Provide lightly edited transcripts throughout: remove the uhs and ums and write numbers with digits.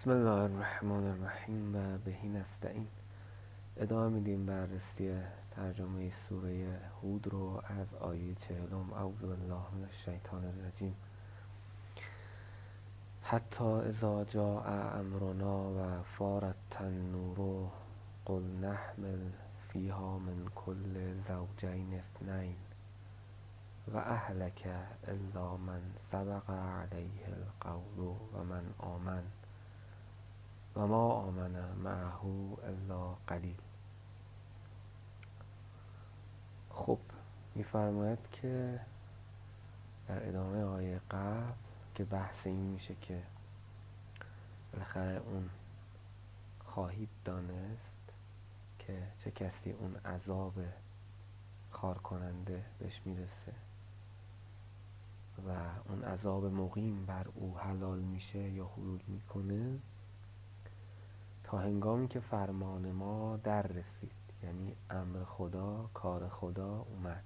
بسم الله الرحمن الرحیم و بهی نستعین. ادامه میدیم بررسی ترجمه سوره هود رو از آیه 40. اعوذ بالله من الشیطان الرجیم. حتی اذا جاء امرنا و فارت النور قل نحمل فیها من کل زوجین اثنین و اهلک الا من سبق علیه القول و من آمن و ما آمن معه الا قلیل. خب میفرماید که در ادامه آیه قبل که بحث این میشه که بالاخره اون خواهید دانست که چه کسی اون عذاب خار کننده بهش میرسه و اون عذاب مقیم بر او حلال میشه یا حلول میکنه تا هنگامی که فرمان ما در رسید، یعنی امر خدا، کار خدا اومد.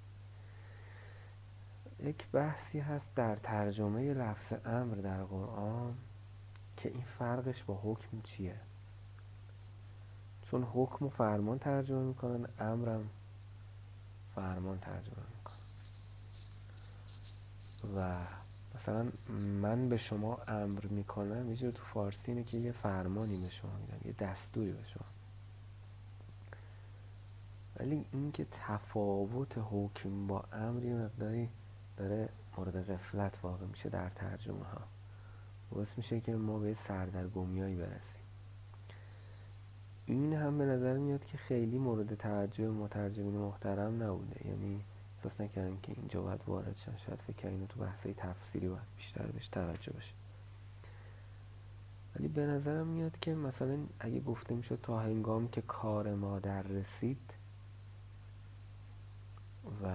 یک بحثی هست در ترجمه لفظ امر در قرآن که این فرقش با حکم چیه، چون حکم و فرمان ترجمه میکنن، امرم فرمان ترجمه میکنن. و مثلا من به شما امر میکنم یه جور تو فارسی اینه که یه فرمانی به شما میدم، یه دستوری به شما. ولی این که تفاوت حکم با امر یه مقداری داره مورد غفلت واقع میشه در ترجمه ها، باعث میشه که ما به سردرگمیایی برسیم. این هم به نظر میاد که خیلی مورد توجه مترجمین محترم نبوده، یعنی احساس نکردن که اینجا باید وارد شن. شاید فکر کنین تو بحثای تفسیری باید بیشتر بهش توجه بشه. ولی به نظرم میاد که مثلا اگه گفته میشد تا هنگام که کار ما در رسید و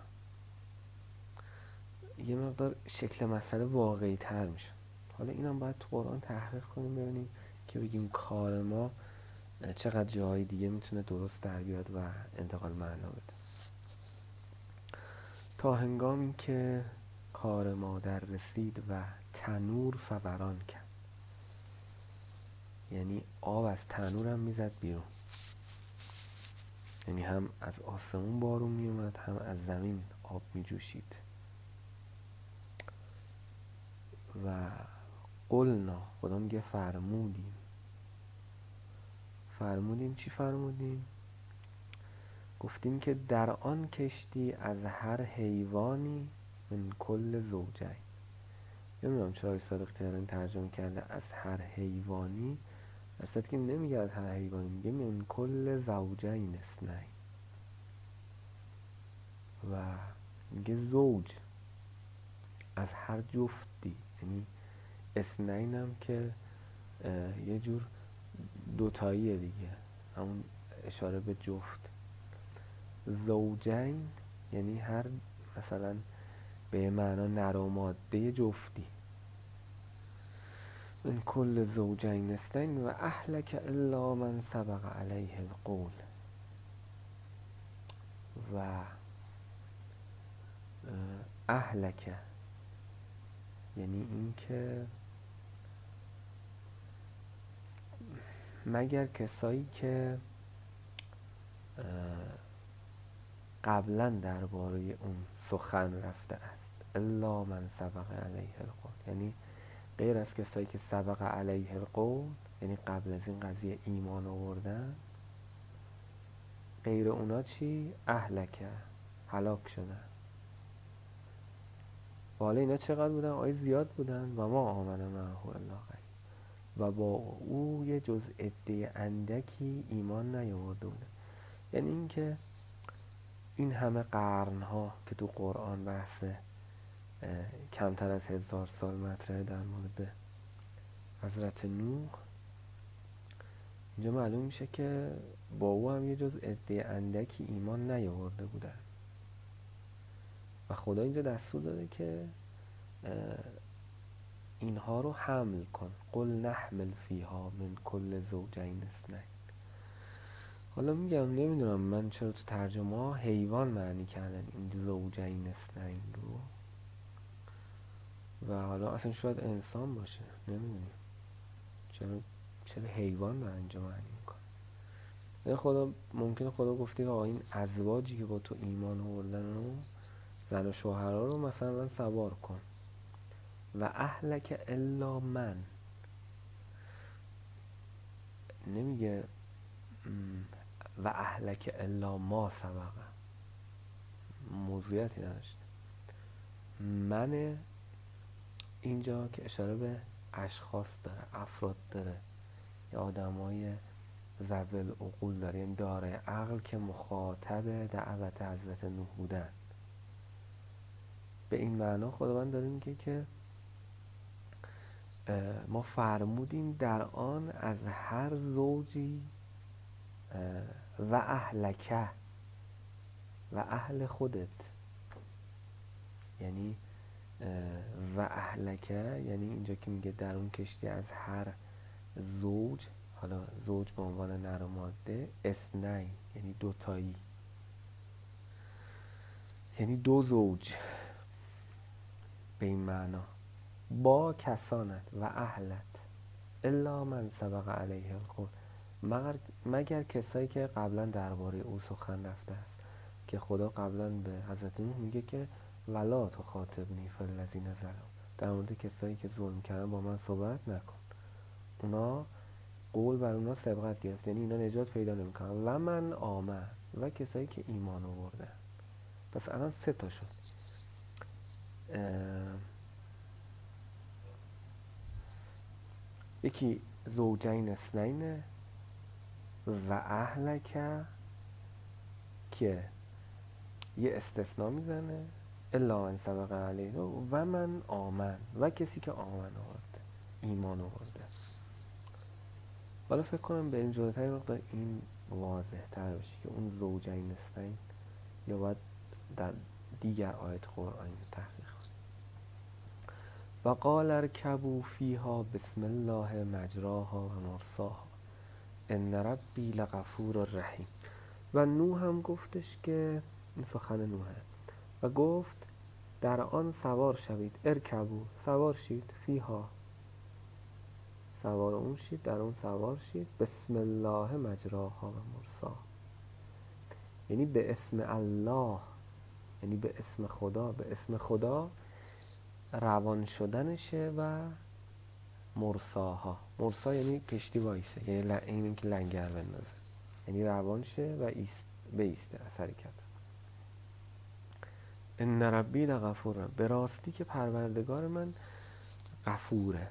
یه مقدار شکل مسئله واقعی تر میشه. حالا اینم باید تو قرآن تحقیق کنیم ببینیم که بگیم کار ما چقدر جاهای دیگه میتونه درست در بیاد و انتقال معنا بده. تا هنگامی که کار ما در رسید و تنور فوران کرد، یعنی آب از تنور هم میزد بیرون، یعنی هم از آسمون بارون میومد هم از زمین آب میجوشید. و قلنا، خدا میگه فرمودیم چی فرمودیم؟ گفتیم که در آن کشتی از هر حیوانی من کل زوجین. نمیدونم چرا آقای صادق تهرانی ترجمه کرده از هر حیوانی، اصلا که نمیگه از هر حیوانی، میگه من کل زوجین اثنین و میگه زوج، از هر جفتی، یعنی اثنین هم که یه جور دوتاییه دیگه، همون اشاره به جفت. زوجین یعنی هر مثلا به معنا نر و ماده جفتی. من کل زوجین اثنین و اهلک الا من سبق علیه القول. و اهلک یعنی این که مگر کسایی که قبلا درباره اون سخن رفته است، الا من سبق علیه القول، یعنی غیر از کسایی که سبق علیه القول، یعنی قبل از این قضیه ایمان آوردن، غیر اونا چی؟ اهلکه، هلاک شدن. و حالا اینا چقدر بودن؟ آیه زیاد بودن. و ما آمن معه الا قلیل، و با او یه جز عده اندکی ایمان نیاورده بودن. یعنی این که این همه قرنها که تو قرآن بحث کمتر از 1000 سال مطرحه در مورد حضرت نوح، اینجا معلوم میشه که با او هم یه جز عده اندکی ایمان نیاورده بودن و خدا اینجا دستور داده که اینها رو حمل کن. قل نحمل فیها من کل زوجین اثنین. حالا میگم نمیدونم من چرا تو ترجمه ها حیوان معنی کردن این زوجین اثنین رو، و حالا اصلا شاید انسان باشه، نمیدونیم چرا حیوان داره اینجا معنی میکنه؟ یعنی ممکنه خدا گفته که این ازواجی که با تو ایمان آوردن رو، زن و شوهرها رو مثلا سوار کن. و اهلک الا من، نمیگه و اهلک الا ما سبقه، موضوعیتی نداشته. من اینجا که اشاره به اشخاص داره، افراد داره، یا آدمای ذوی العقول داره، یعنی داره عقل که مخاطب دعوت حضرت نوح بودن. به این معنا خداوند داره میگه که ما فرمودیم در آن از هر زوجی و اهلکه و اهل خودت، یعنی و اهلکه یعنی اینجا که میگه در اون کشتی از هر زوج، حالا زوج به عنوان نر و ماده، اثنین یعنی دوتایی، یعنی دو زوج به این معنا، با کسانت و اهلت الا من سبق علیه القول، مگر کسایی که قبلا درباره او سخن رفته است، که خدا قبلا به حضرت نوح میگه که ولا تخاطبنی فی الذین ظلموا، در مورد کسایی که ظلم کردن با من صحبت نکن. اونا قول بر اونا سبقت گرفت، یعنی اینا نجات پیدا نمیکنن. و من آمن، و کسایی که ایمان آوردن. پس الان 3 تا شد. یکی زوجین اثنین و اهلک که یه استثناء میزنه، الا من سبق علیه و من آمن، و کسی که آمن آورده، ایمان آورده. حالا فکر کنم به این جلوتر مقدار این واضح تر بشه که اون زوجین اثنین یا باید در دیگر آیت قرآنی تحقیق کنیم. و قال ارکبوا فیها بسم الله مجراها و مرساها ان ربی لغفور رحیم. و نوح هم گفتش که این سخن نوحه، و گفت در آن سوار شوید، ارکبوا سوار شید، فیها سوار اون شید، در اون سوار شید، بسم الله مجراها و مرساها، یعنی به اسم الله، یعنی به اسم خدا، به اسم خدا روان شدنشه. و مرساها، مرسا یعنی کشتی وایسه، یعنی این که لنگر بندازه، یعنی روان شه و بیسته از حرکت. ان ربی لغفور، به راستی که پروردگار من غفوره،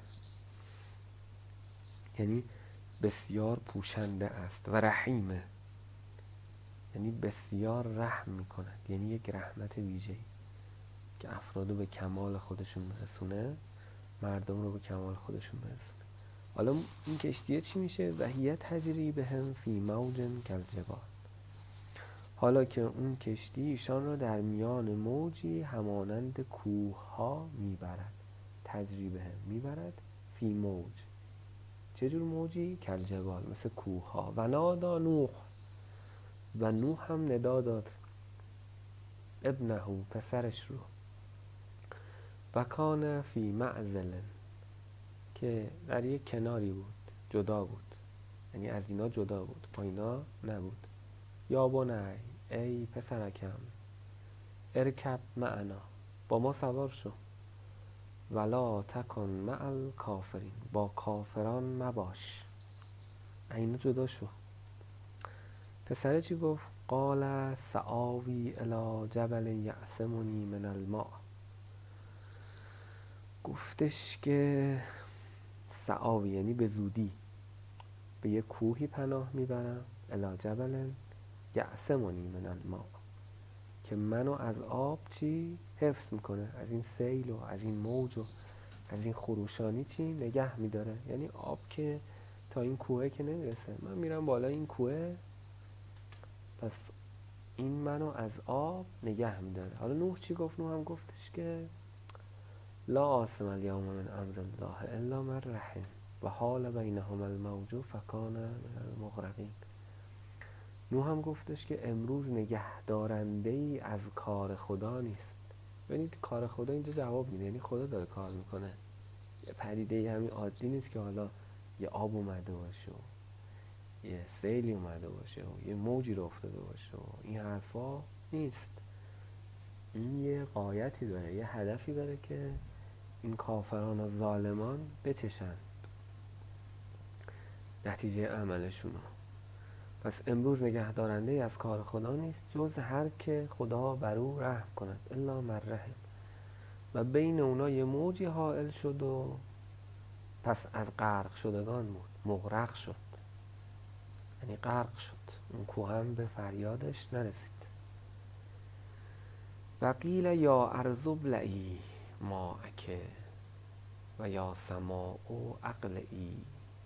یعنی بسیار پوشنده است، و رحیمه یعنی بسیار رحم میکند، یعنی یک رحمت ویژه‌ای که افرادو به کمال خودشون برسونه، مردم رو به کمال خودشون برسونه. حالا این کشتیه چی میشه؟ و هی تجری بهم فی موج کالجبال، حالا که اون کشتی ایشان را در میان موجی همانند کوه ها میبرد. تجری بهم میبرد، فی موج، چه جور موجی؟ کالجبال، مثل کوه ها. و نادا نوح، و نوح هم ندا داد ابنه، پسرش رو، و کان فی معزل، که در یک کناری بود، جدا بود، یعنی از اینا جدا بود، با اینا نبود. یا بنی، ای پسرکم، ارکب معنا، با ما سوار شو، ولا تکن مع الکافرین، با کافران مباش، اینا جدا شو. پسره چی گفت؟ قال سآوی الی جبل یعصمنی من الماء، گفتش که سآوی یعنی به زودی به یک کوهی پناه میبرم، الی جبل یعصمنی من الماء، که منو از آب چی؟ حفظ میکنه، از این سیل و از این موج و از این خروشانی چی؟ نگه میداره. یعنی آب که تا این کوه که نمیرسه، من میرم بالا این کوه، پس این منو از آب نگه میداره. حالا نوح چی گفت؟ نوح هم گفتش که لا عاصم الیوم من امر الله الا من رحم و حال بینهما الموج فکان من المغرقین. نوح هم گفتش که امروز نگه دارنده ای از کار خدا نیست. ببینید کار خدا اینجا جواب میده، یعنی خدا داره کار میکنه، یه پدیده ای همین عادی نیست که حالا یه آب اومده باشه و یه سیلی اومده باشه و یه موجی رو افتاده باشه و این حرفا نیست. این یه غایتی داره، یه هدفی داره که این کافران و ظالمان بچشن نتیجه عملشونو. پس امروز نگهدارنده از کار خدا نیست جز هر که خدا بر او رحم کند الا من رحم. و بین اونا یه موجی حائل شد و پس از غرق شدگان بود، مغرق شد، یعنی غرق شد. اون کوه هم به فریادش نرسید. و قیل یا ارض ابلعی ماءک و یا سماء اقلعی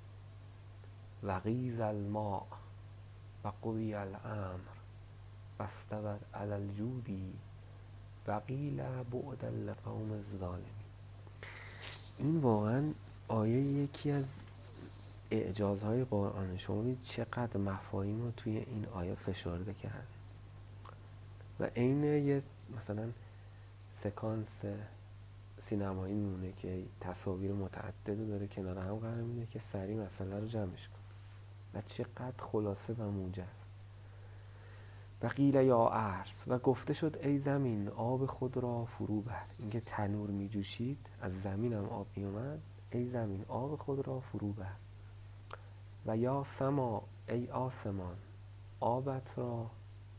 و غیض الماء و قضی الامر و استوت علی الجود و قیل بعدا لقوم الظالمین. این واقعا آیه یکی از اعجازهای قرآن. شما ببینید چقدر مفاهیم رو توی این آیه فشرده کرده و عین یه مثلا سکانس سینمایی میمونه که تصاویر متعدد داره کنار هم قرار میده که سریع مسئله رو جمعش کن و چقدر خلاصه و موجز. و قیل یا ارض، و گفته شد ای زمین آب خود را فرو بر. اینکه تنور میجوشید از زمین هم آب میومد. ای زمین آب خود را فرو بر. و یا سما، ای آسمان آبت را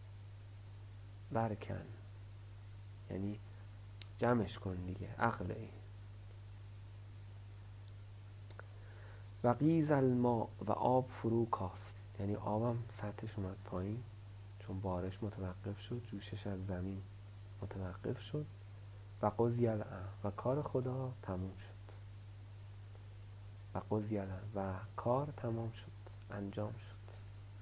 برکن، یعنی جمعش کن دیگه، عقل. ای و غیض الماء، و آب فرو کاست، یعنی آبم سطحش اومد پایین چون بارش متوقف شد، جوشش از زمین متوقف شد. و قضی الامر، و کار خدا تموم شد. و قضی الامر، و کار تمام شد، انجام شد.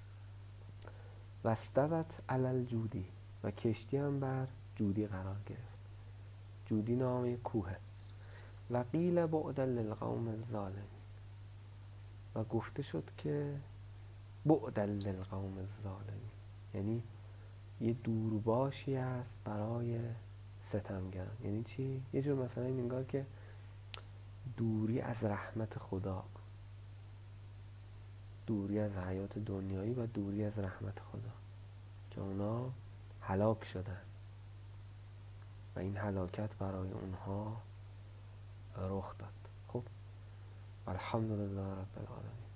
و استوت علی الجودی، و کشتی هم بر جودی قرار گرفت. جودی نام کوه. و قیل بعدا للقوم الظالمین، و گفته شد که بعدا للقوم الظالمین، یعنی یه دورباشی است برای ستمگران. یعنی چی؟ یه جور مثلا این انگار که دوری از رحمت خدا، دوری از حیات دنیایی و دوری از رحمت خدا که اونا هلاک شدن و این هلاکت برای اونها رخ داد. خب الحمدلله رب العالمین.